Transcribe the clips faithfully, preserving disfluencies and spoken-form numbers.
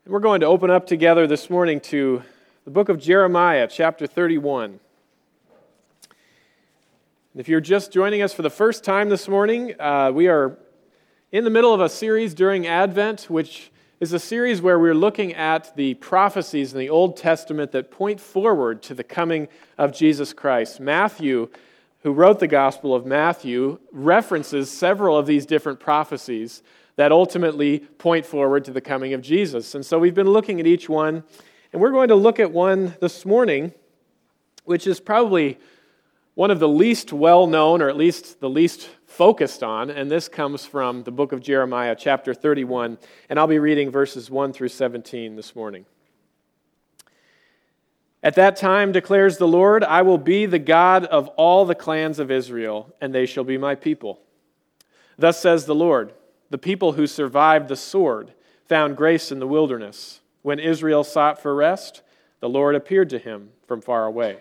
And we're going to open up together this morning to the book of Jeremiah, chapter thirty-one. If you're just joining us for the first time this morning, uh, we are in the middle of a series during Advent, which is a series where we're looking at the prophecies in the Old Testament that point forward to the coming of Jesus Christ. Matthew, who wrote the Gospel of Matthew, references several of these different prophecies that ultimately point forward to the coming of Jesus. And so we've been looking at each one, and we're going to look at one this morning, which is probably one of the least well-known, or at least the least focused on, and this comes from the book of Jeremiah, chapter thirty-one, and I'll be reading verses one through seventeen this morning. At that time, declares the Lord, I will be the God of all the clans of Israel, and they shall be my people. Thus says the Lord, the people who survived the sword found grace in the wilderness. When Israel sought for rest, the Lord appeared to him from far away.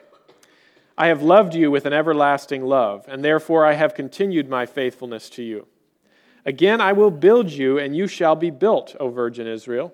I have loved you with an everlasting love, and therefore I have continued my faithfulness to you. Again I will build you, and you shall be built, O Virgin Israel.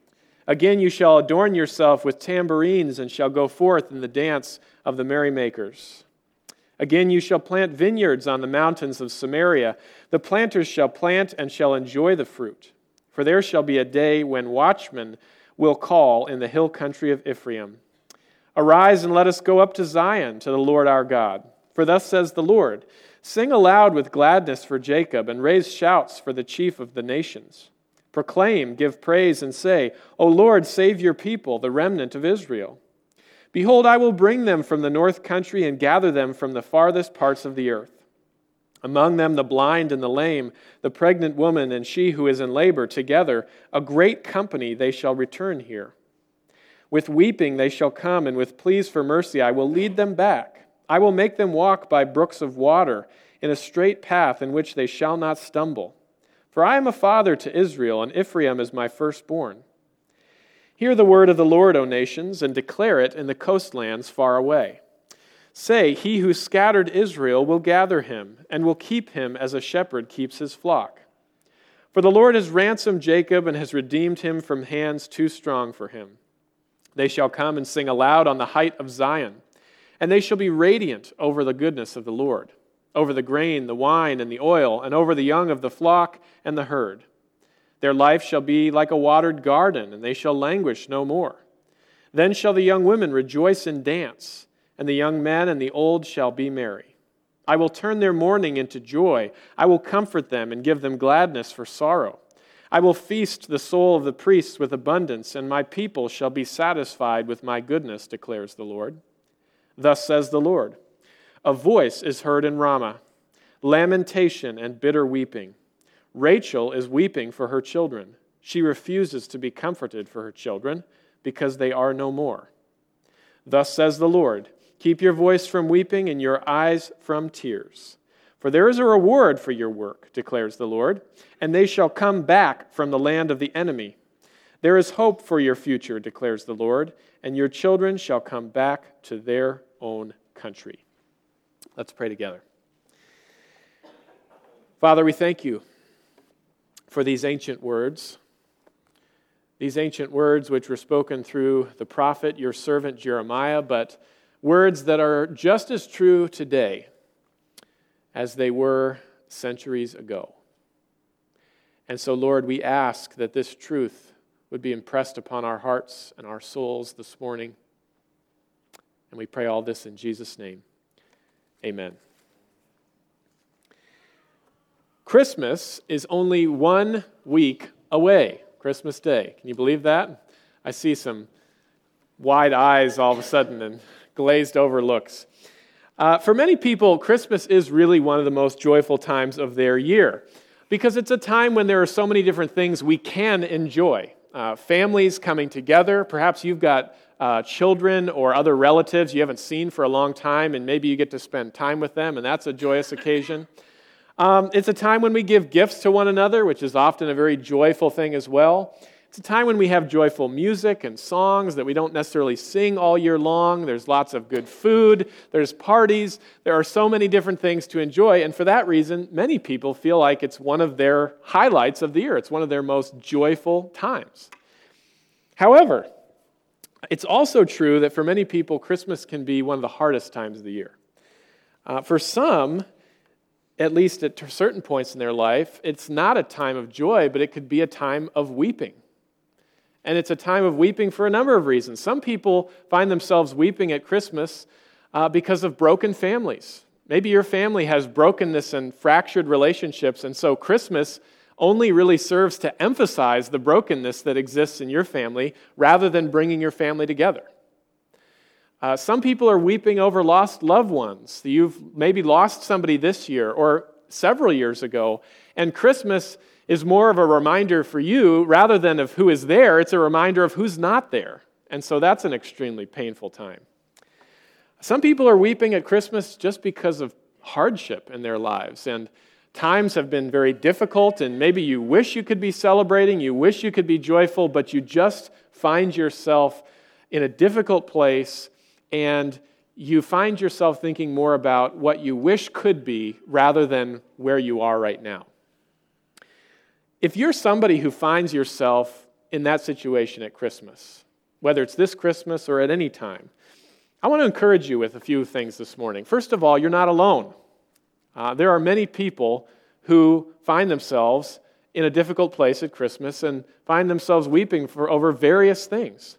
Again you shall adorn yourself with tambourines, and shall go forth in the dance of the merrymakers. Again you shall plant vineyards on the mountains of Samaria. The planters shall plant and shall enjoy the fruit. For there shall be a day when watchmen will call in the hill country of Ephraim. Arise and let us go up to Zion, to the Lord our God. For thus says the Lord, sing aloud with gladness for Jacob, and raise shouts for the chief of the nations. Proclaim, give praise, and say, O Lord, save your people, the remnant of Israel. Behold, I will bring them from the north country and gather them from the farthest parts of the earth. Among them the blind and the lame, the pregnant woman and she who is in labor, together, a great company they shall return here. With weeping they shall come, and with pleas for mercy I will lead them back. I will make them walk by brooks of water, in a straight path in which they shall not stumble. For I am a father to Israel, and Ephraim is my firstborn. Hear the word of the Lord, O nations, and declare it in the coastlands far away. Say, he who scattered Israel will gather him, and will keep him as a shepherd keeps his flock. For the Lord has ransomed Jacob and has redeemed him from hands too strong for him. They shall come and sing aloud on the height of Zion, and they shall be radiant over the goodness of the Lord, over the grain, the wine, and the oil, and over the young of the flock and the herd. Their life shall be like a watered garden, and they shall languish no more. Then shall the young women rejoice and dance, and the young men and the old shall be merry. I will turn their mourning into joy. I will comfort them and give them gladness for sorrow. I will feast the soul of the priests with abundance, and my people shall be satisfied with my goodness, declares the Lord. Thus says the Lord, a voice is heard in Ramah, lamentation and bitter weeping. Rachel is weeping for her children. She refuses to be comforted for her children because they are no more. Thus says the Lord, keep your voice from weeping and your eyes from tears. For there is a reward for your work, declares the Lord, and they shall come back from the land of the enemy. There is hope for your future, declares the Lord, and your children shall come back to their own country. Let's pray together. Father, we thank you for these ancient words, these ancient words which were spoken through the prophet, your servant Jeremiah, but words that are just as true today as they were centuries ago. And so, Lord, we ask that this truth would be impressed upon our hearts and our souls this morning. And we pray all this in Jesus' name. Amen. Christmas is only one week away, Christmas Day. Can you believe that? I see some wide eyes all of a sudden and glazed over looks. Uh, for many people, Christmas is really one of the most joyful times of their year because it's a time when there are so many different things we can enjoy. Uh, families coming together. Perhaps you've got uh, children or other relatives you haven't seen for a long time, and maybe you get to spend time with them, and that's a joyous occasion. Um, it's a time when we give gifts to one another, which is often a very joyful thing as well. It's a time when we have joyful music and songs that we don't necessarily sing all year long. There's lots of good food. There's parties. There are so many different things to enjoy. And for that reason, many people feel like it's one of their highlights of the year. It's one of their most joyful times. However, it's also true that for many people, Christmas can be one of the hardest times of the year. Uh, for some, at least at certain points in their life, it's not a time of joy, but it could be a time of weeping. And it's a time of weeping for a number of reasons. Some people find themselves weeping at Christmas uh, because of broken families. Maybe your family has brokenness and fractured relationships, and so Christmas only really serves to emphasize the brokenness that exists in your family rather than bringing your family together. Uh, some people are weeping over lost loved ones. You've maybe lost somebody this year or several years ago, and Christmas is more of a reminder for you rather than of who is there. It's a reminder of who's not there, and so that's an extremely painful time. Some people are weeping at Christmas just because of hardship in their lives, and times have been very difficult, and maybe you wish you could be celebrating, you wish you could be joyful, but you just find yourself in a difficult place, and you find yourself thinking more about what you wish could be rather than where you are right now. If you're somebody who finds yourself in that situation at Christmas, whether it's this Christmas or at any time, I want to encourage you with a few things this morning. First of all, you're not alone. Uh, there are many people who find themselves in a difficult place at Christmas and find themselves weeping for over various things.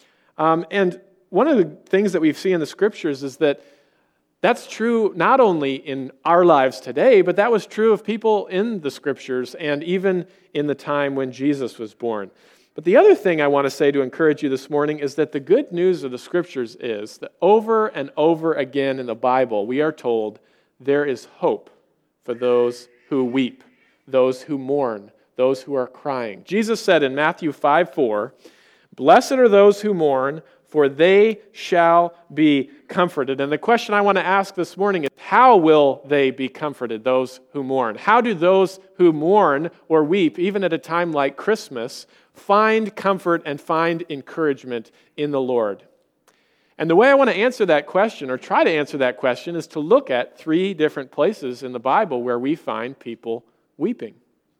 Um, and one of the things that we see in the Scriptures is that that's true not only in our lives today, but that was true of people in the Scriptures and even in the time when Jesus was born. But the other thing I want to say to encourage you this morning is that the good news of the Scriptures is that over and over again in the Bible, we are told there is hope for those who weep, those who mourn, those who are crying. Jesus said in Matthew five four, "Blessed are those who mourn, for they shall be comforted." And the question I want to ask this morning is, how will they be comforted, those who mourn? How do those who mourn or weep, even at a time like Christmas, find comfort and find encouragement in the Lord? And the way I want to answer that question, or try to answer that question, is to look at three different places in the Bible where we find people weeping.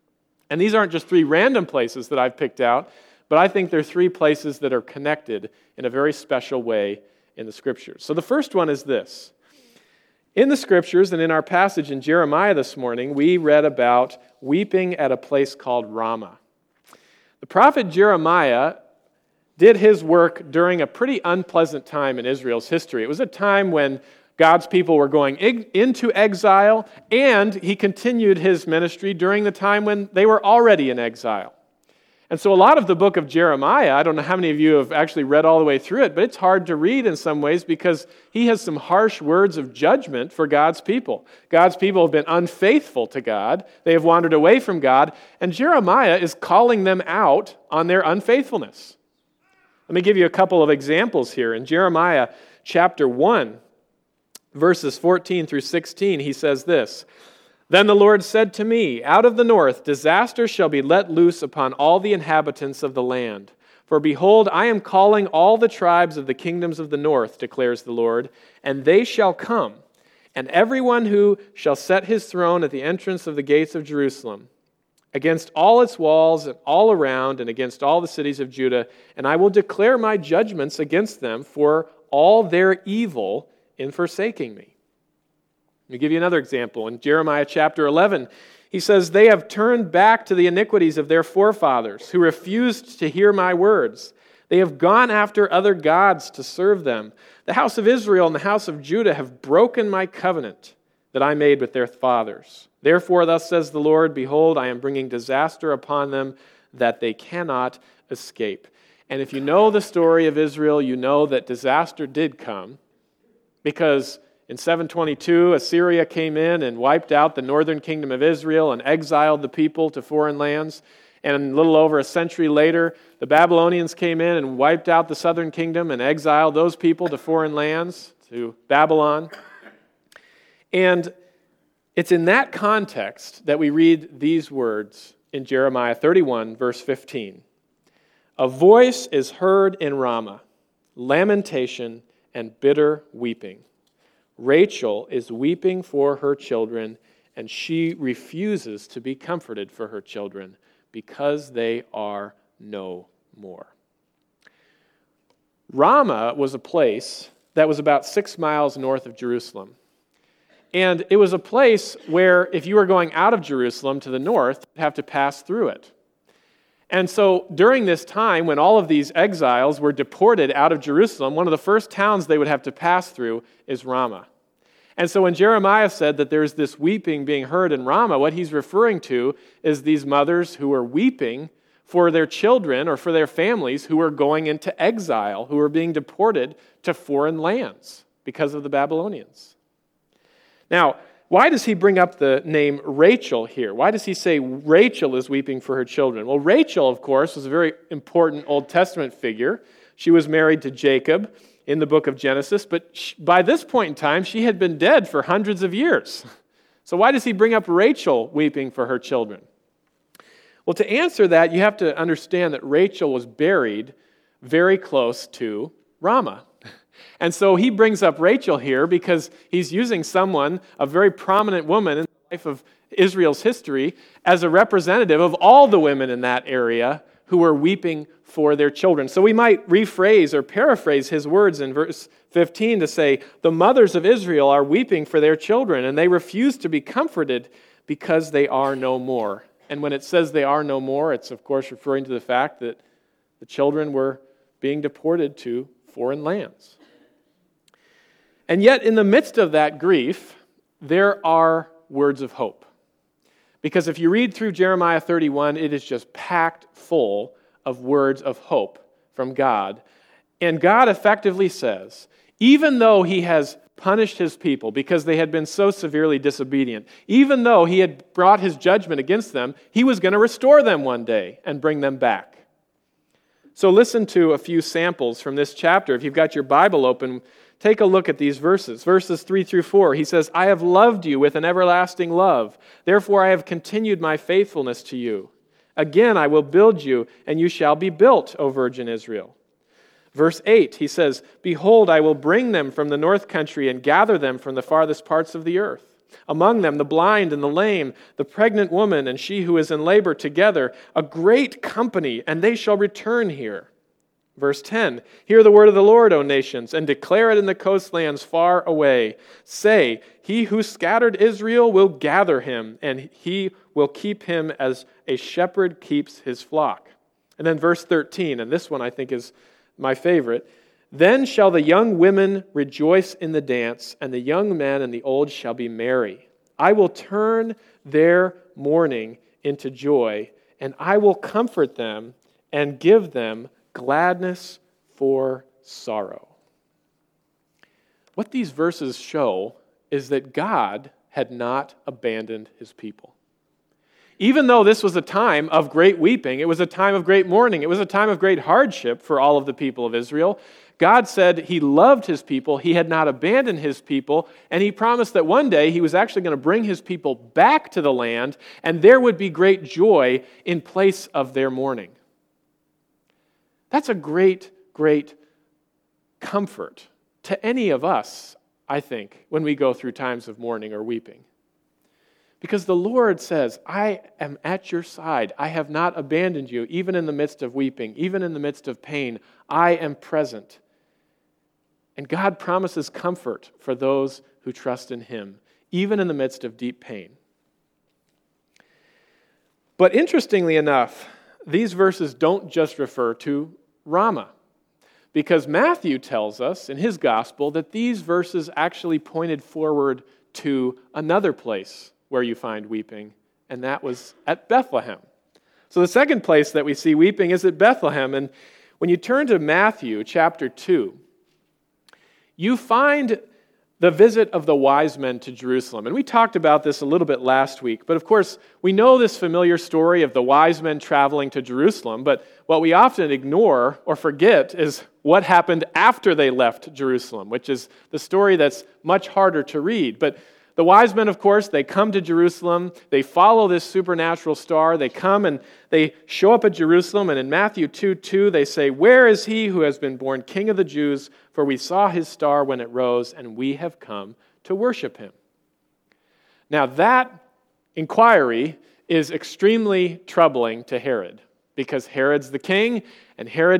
And these aren't just three random places that I've picked out, but I think they're three places that are connected in a very special way in the Scriptures. So the first one is this. In the Scriptures and in our passage in Jeremiah this morning, we read about weeping at a place called Ramah. The prophet Jeremiah did his work during a pretty unpleasant time in Israel's history. It was a time when God's people were going into exile, and he continued his ministry during the time when they were already in exile. And so a lot of the book of Jeremiah, I don't know how many of you have actually read all the way through it, but it's hard to read in some ways because he has some harsh words of judgment for God's people. God's people have been unfaithful to God. They have wandered away from God, and Jeremiah is calling them out on their unfaithfulness. Let me give you a couple of examples here. In Jeremiah chapter one, verses fourteen through sixteen, he says this, "Then the Lord said to me, out of the north disaster shall be let loose upon all the inhabitants of the land. For behold, I am calling all the tribes of the kingdoms of the north, declares the Lord, and they shall come, and everyone who shall set his throne at the entrance of the gates of Jerusalem, against all its walls and all around, and against all the cities of Judah, and I will declare my judgments against them for all their evil in forsaking me." Let me give you another example. In Jeremiah chapter eleven, he says, "They have turned back to the iniquities of their forefathers, who refused to hear my words. They have gone after other gods to serve them. The house of Israel and the house of Judah have broken my covenant that I made with their fathers. Therefore, thus says the Lord, behold, I am bringing disaster upon them that they cannot escape." And if you know the story of Israel, you know that disaster did come, because in seven twenty-two, Assyria came in and wiped out the northern kingdom of Israel and exiled the people to foreign lands. And a little over a century later, the Babylonians came in and wiped out the southern kingdom and exiled those people to foreign lands, to Babylon. And it's in that context that we read these words in Jeremiah thirty-one, verse fifteen. "A voice is heard in Ramah, lamentation and bitter weeping. Rachel is weeping for her children, and she refuses to be comforted for her children, because they are no more." Ramah was a place that was about six miles north of Jerusalem. And it was a place where if you were going out of Jerusalem to the north, you'd have to pass through it. And so during this time, when all of these exiles were deported out of Jerusalem, one of the first towns they would have to pass through is Ramah. And so when Jeremiah said that there's this weeping being heard in Ramah, what he's referring to is these mothers who are weeping for their children or for their families who are going into exile, who are being deported to foreign lands because of the Babylonians. Now, why does he bring up the name Rachel here? Why does he say Rachel is weeping for her children? Well, Rachel, of course, was a very important Old Testament figure. She was married to Jacob in the book of Genesis, but she, by this point in time, she had been dead for hundreds of years. So why does he bring up Rachel weeping for her children? Well, to answer that, you have to understand that Rachel was buried very close to Ramah. And so he brings up Rachel here because he's using someone, a very prominent woman in the life of Israel's history, as a representative of all the women in that area who were weeping for their children. So we might rephrase or paraphrase his words in verse fifteen to say, the mothers of Israel are weeping for their children, and they refuse to be comforted because they are no more. And when it says they are no more, it's of course referring to the fact that the children were being deported to foreign lands. And yet, in the midst of that grief, there are words of hope. Because if you read through Jeremiah thirty-one, it is just packed full of words of hope from God. And God effectively says, even though he has punished his people because they had been so severely disobedient, even though he had brought his judgment against them, he was going to restore them one day and bring them back. So listen to a few samples from this chapter. If you've got your Bible open, take a look at these verses. Verses three through four, he says, I have loved you with an everlasting love. Therefore I have continued my faithfulness to you. Again I will build you, and you shall be built, O Virgin Israel. Verse eight, he says, behold, I will bring them from the north country and gather them from the farthest parts of the earth. Among them the blind and the lame, the pregnant woman and she who is in labor together, a great company, and they shall return here. Verse ten, hear the word of the Lord, O nations, and declare it in the coastlands far away. Say, he who scattered Israel will gather him, and he will keep him as a shepherd keeps his flock. And then verse thirteen, and this one I think is my favorite. Then shall the young women rejoice in the dance, and the young men and the old shall be merry. I will turn their mourning into joy, and I will comfort them and give them gladness for sorrow. What these verses show is that God had not abandoned his people. Even though this was a time of great weeping, it was a time of great mourning, it was a time of great hardship for all of the people of Israel, God said he loved his people, he had not abandoned his people, and he promised that one day he was actually going to bring his people back to the land, and there would be great joy in place of their mourning. That's a great, great comfort to any of us, I think, when we go through times of mourning or weeping. Because the Lord says, I am at your side. I have not abandoned you, even in the midst of weeping, even in the midst of pain. I am present. And God promises comfort for those who trust in him, even in the midst of deep pain. But interestingly enough, these verses don't just refer to Ramah, because Matthew tells us in his gospel that these verses actually pointed forward to another place where you find weeping, and that was at Bethlehem. So the second place that we see weeping is at Bethlehem, and when you turn to Matthew chapter two, you find the visit of the wise men to Jerusalem. And we talked about this a little bit last week, but of course, we know this familiar story of the wise men traveling to Jerusalem, but what we often ignore or forget is what happened after they left Jerusalem, which is the story that's much harder to read. But the wise men, of course, they come to Jerusalem, they follow this supernatural star, they come and they show up at Jerusalem, and in Matthew two two, they say, where is he who has been born King of the Jews? For we saw his star when it rose, and we have come to worship him. Now that inquiry is extremely troubling to Herod, because Herod's the king, and Herod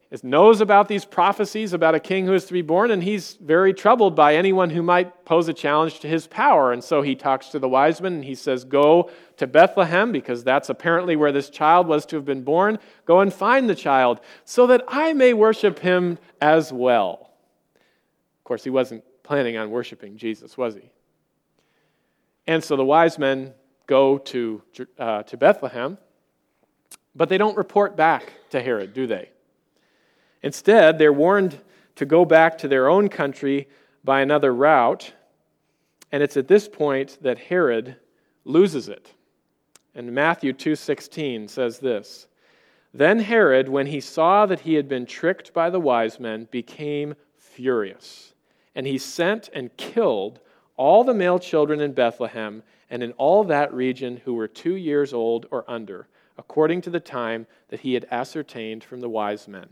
is, knows about these prophecies about a king who is to be born, and he's very troubled by anyone who might pose a challenge to his power. And so he talks to the wise men, and he says, go to Bethlehem, because that's apparently where this child was to have been born. Go and find the child, so that I may worship him as well. Of course, he wasn't planning on worshiping Jesus, was he? And so the wise men go to, uh, to Bethlehem, but they don't report back to Herod, do they? Instead, they're warned to go back to their own country by another route, and it's at this point that Herod loses it. And Matthew two sixteen says this, then Herod, when he saw that he had been tricked by the wise men, became furious, and he sent and killed all the male children in Bethlehem and in all that region who were two years old or under, according to the time that he had ascertained from the wise men.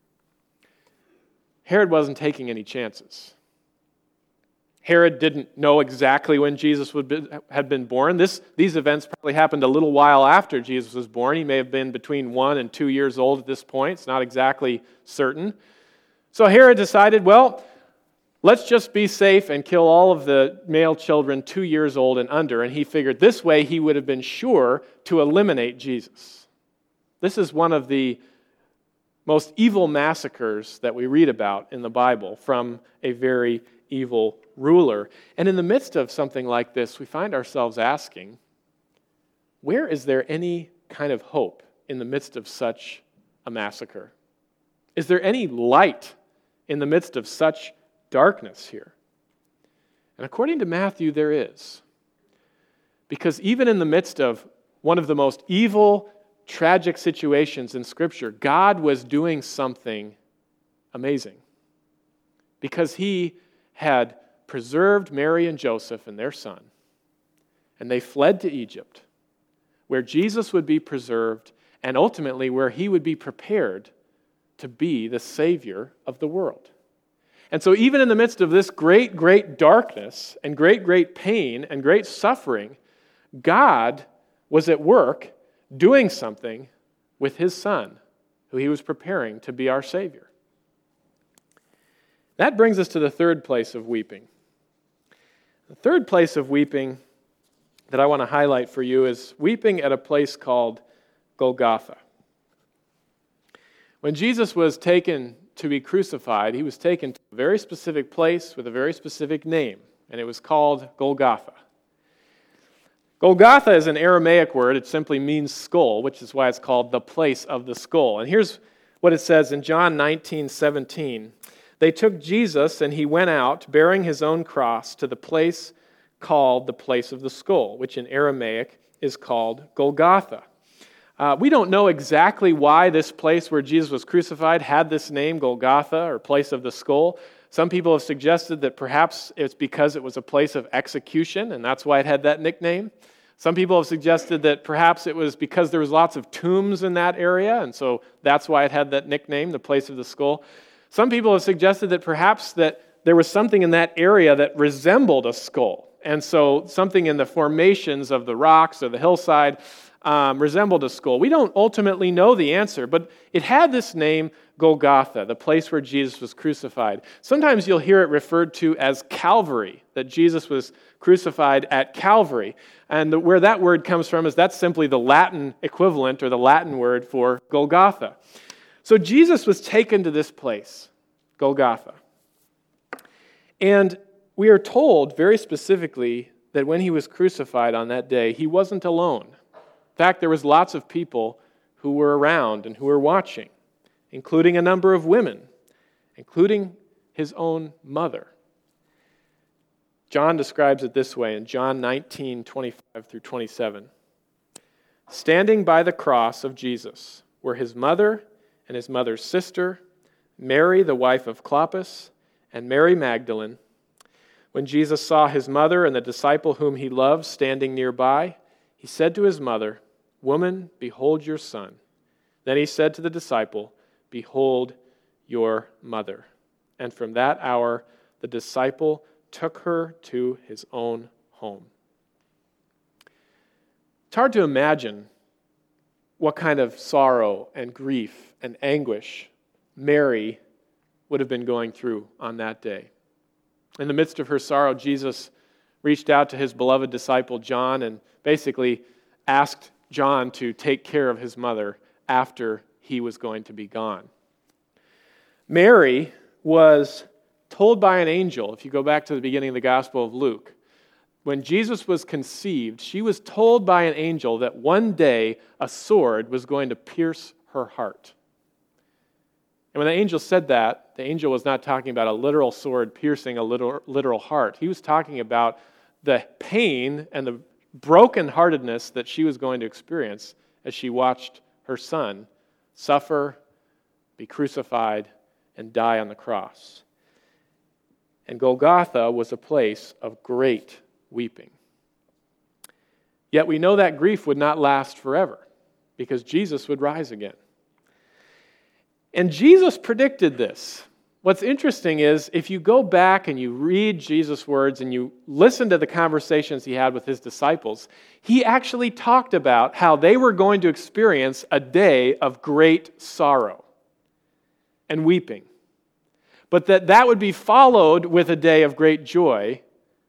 Herod wasn't taking any chances. Herod didn't know exactly when Jesus would be, had been born. This, these events probably happened a little while after Jesus was born. He may have been between one and two years old at this point. It's not exactly certain. So Herod decided, well, let's just be safe and kill all of the male children two years old and under. And he figured this way he would have been sure to eliminate Jesus. This is one of the most evil massacres that we read about in the Bible from a very evil ruler. And in the midst of something like this, we find ourselves asking, where is there any kind of hope in the midst of such a massacre? Is there any light in the midst of such darkness here? And according to Matthew, there is. Because even in the midst of one of the most evil, tragic situations in Scripture, God was doing something amazing. Because he had preserved Mary and Joseph and their son, and they fled to Egypt, where Jesus would be preserved, and ultimately where he would be prepared to be the Savior of the world. And so even in the midst of this great, great darkness and great, great pain and great suffering, God was at work doing something with his Son, who he was preparing to be our Savior. That brings us to the third place of weeping. The third place of weeping that I want to highlight for you is weeping at a place called Golgotha. When Jesus was taken to be crucified, he was taken to a very specific place with a very specific name, and it was called Golgotha. Golgotha is an Aramaic word. It simply means skull, which is why it's called the place of the skull. And here's what it says in John nineteen seventeen. They took Jesus, and he went out, bearing his own cross, to the place called the place of the skull, which in Aramaic is called Golgotha. Uh, we don't know exactly why this place where Jesus was crucified had this name, Golgotha, or place of the skull. Some people have suggested that perhaps it's because it was a place of execution, and that's why it had that nickname. Some people have suggested that perhaps it was because there was lots of tombs in that area, and so that's why it had that nickname, the place of the skull. Some people have suggested that perhaps that there was something in that area that resembled a skull, and so something in the formations of the rocks or the hillside um, resembled a skull. We don't ultimately know the answer, but it had this name, Golgotha, the place where Jesus was crucified. Sometimes you'll hear it referred to as Calvary, that Jesus was crucified at Calvary. And the, where that word comes from is that's simply the Latin equivalent or the Latin word for Golgotha. So Jesus was taken to this place, Golgotha. And we are told very specifically that when he was crucified on that day, he wasn't alone. In fact, there was lots of people who were around and who were watching, including a number of women, including his own mother. John describes it this way in John nineteen, twenty-five through twenty-seven. Standing by the cross of Jesus were his mother and his mother's sister, Mary, the wife of Clopas, and Mary Magdalene. When Jesus saw his mother and the disciple whom he loved standing nearby, he said to his mother, "Woman, behold your son." Then he said to the disciple, "Behold your mother." And from that hour, the disciple took her to his own home. It's hard to imagine what kind of sorrow and grief and anguish Mary would have been going through on that day. In the midst of her sorrow, Jesus reached out to his beloved disciple John and basically asked John to take care of his mother after he was going to be gone. Mary was told by an angel, if you go back to the beginning of the Gospel of Luke, when Jesus was conceived, she was told by an angel that one day a sword was going to pierce her heart. And when the angel said that, the angel was not talking about a literal sword piercing a literal, literal heart. He was talking about the pain and the brokenheartedness that she was going to experience as she watched her son suffer, be crucified, and die on the cross. And Golgotha was a place of great weeping. Yet we know that grief would not last forever because Jesus would rise again. And Jesus predicted this. What's interesting is if you go back and you read Jesus' words and you listen to the conversations he had with his disciples, he actually talked about how they were going to experience a day of great sorrow and weeping, but that that would be followed with a day of great joy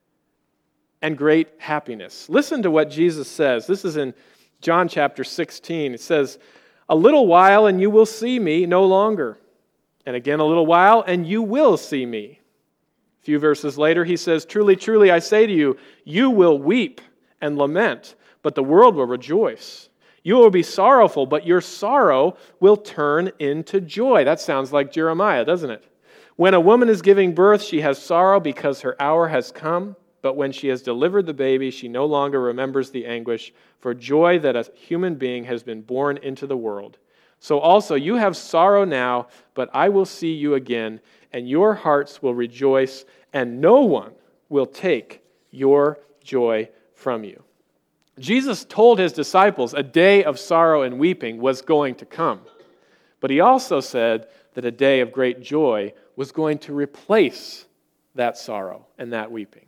and great happiness. Listen to what Jesus says. This is in John chapter sixteen. It says, "A little while and you will see me no longer. And again a little while and you will see me." A few verses later he says, "Truly, truly, I say to you, you will weep and lament, but the world will rejoice. You will be sorrowful, but your sorrow will turn into joy." That sounds like Jeremiah, doesn't it? "When a woman is giving birth, she has sorrow because her hour has come. But when she has delivered the baby, she no longer remembers the anguish for joy that a human being has been born into the world. So also you have sorrow now, but I will see you again, and your hearts will rejoice, and no one will take your joy from you." Jesus told his disciples a day of sorrow and weeping was going to come. But he also said that a day of great joy was going to replace that sorrow and that weeping.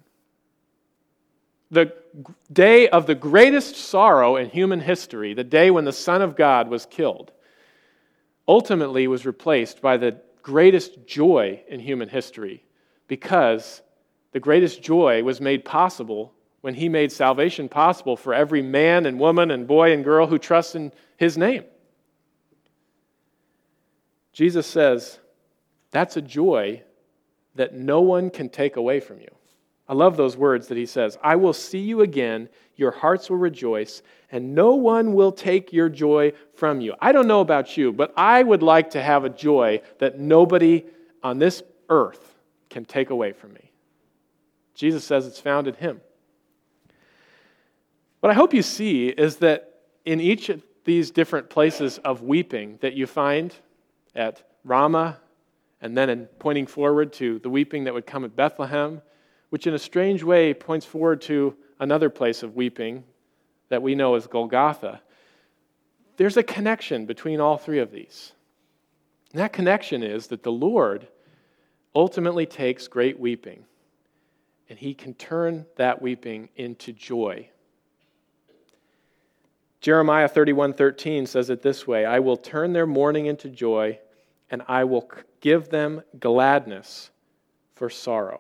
The day of the greatest sorrow in human history, the day when the Son of God was killed, ultimately was replaced by the greatest joy in human history because the greatest joy was made possible when he made salvation possible for every man and woman and boy and girl who trusts in his name. Jesus says, that's a joy that no one can take away from you. I love those words that he says, "I will see you again, your hearts will rejoice, and no one will take your joy from you." I don't know about you, but I would like to have a joy that nobody on this earth can take away from me. Jesus says it's found in him. What I hope you see is that in each of these different places of weeping that you find at Ramah, and then in pointing forward to the weeping that would come at Bethlehem, which in a strange way points forward to another place of weeping that we know as Golgotha, there's a connection between all three of these. And that connection is that the Lord ultimately takes great weeping, and he can turn that weeping into joy. Jeremiah thirty-one thirteen says it this way, "I will turn their mourning into joy, and I will give them gladness for sorrow."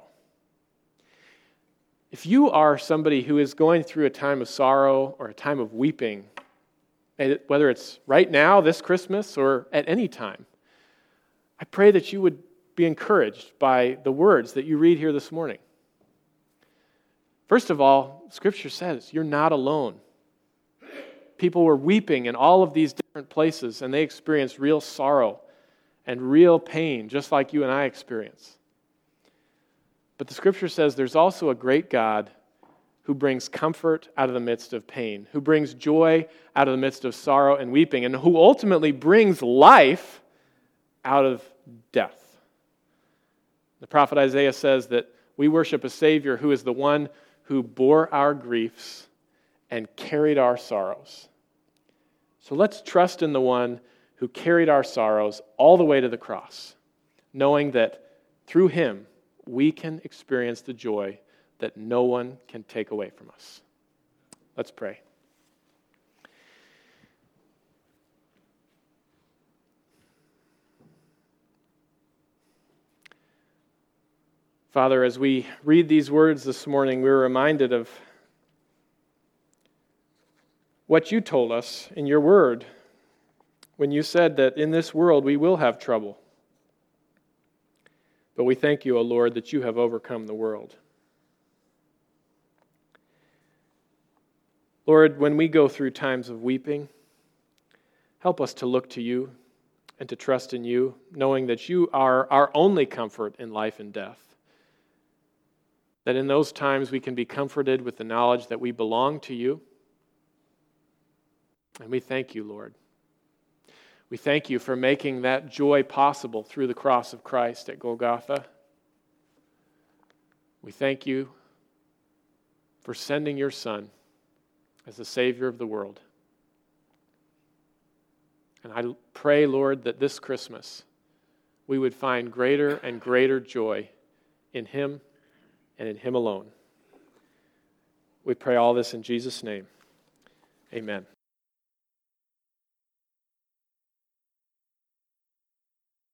If you are somebody who is going through a time of sorrow or a time of weeping, whether it's right now, this Christmas, or at any time, I pray that you would be encouraged by the words that you read here this morning. First of all, Scripture says you're not alone. People were weeping in all of these different places, and they experienced real sorrow and real pain, just like you and I experience. But the Scripture says there's also a great God who brings comfort out of the midst of pain, who brings joy out of the midst of sorrow and weeping, and who ultimately brings life out of death. The prophet Isaiah says that we worship a Savior who is the one who bore our griefs and carried our sorrows. So let's trust in the one who carried our sorrows all the way to the cross, knowing that through him we can experience the joy that no one can take away from us. Let's pray. Father, as we read these words this morning, we're reminded of what you told us in your word when you said that in this world we will have trouble. But we thank you, O Lord, that you have overcome the world. Lord, when we go through times of weeping, help us to look to you and to trust in you, knowing that you are our only comfort in life and death. That in those times we can be comforted with the knowledge that we belong to you. And we thank you, Lord. We thank you for making that joy possible through the cross of Christ at Golgotha. We thank you for sending your Son as the Savior of the world. And I pray, Lord, that this Christmas we would find greater and greater joy in him and in him alone. We pray all this in Jesus' name. Amen.